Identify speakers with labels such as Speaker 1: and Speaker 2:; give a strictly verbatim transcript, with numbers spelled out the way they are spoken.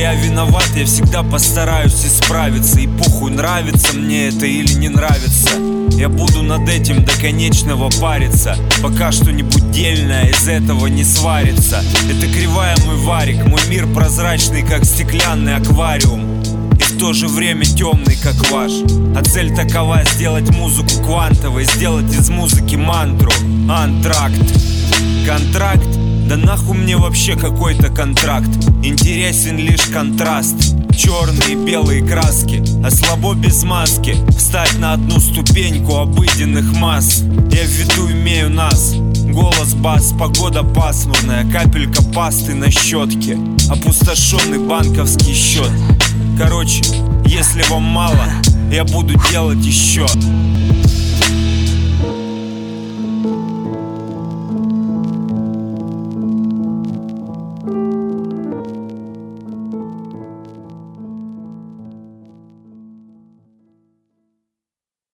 Speaker 1: я виноват, я всегда постараюсь исправиться. И похуй, нравится мне это или не нравится. Я буду над этим до конечного париться, пока что-нибудь дельное из этого не сварится. Это кривая мой варик, мой мир прозрачный, как стеклянный аквариум, и в то же время темный, как ваш. А цель такова: сделать музыку квантовой, сделать из музыки мантру. Антракт, контракт? Да нахуй мне вообще какой-то контракт? Интересен лишь контраст, черные и белые краски, а слабо без маски встать на одну ступеньку обыденных масс. Я в виду имею нас, голос, бас, погода пасмурная, капелька пасты на щетке, опустошенный банковский счет. Короче, если вам мало, я буду делать еще.